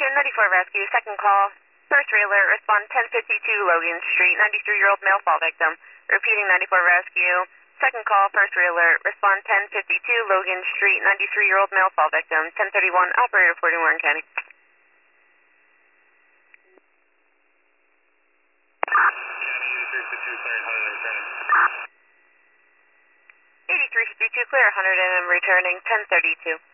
Ocean 94 Rescue, second call. First alert, respond 1052 Logan Street, 93-year-old male fall victim. Repeating 94 Rescue, second call, first alert, respond 1052 Logan Street, 93-year-old male fall victim. 1031, operator reporting Warren County. 8352 clear, 100 and returning 1032.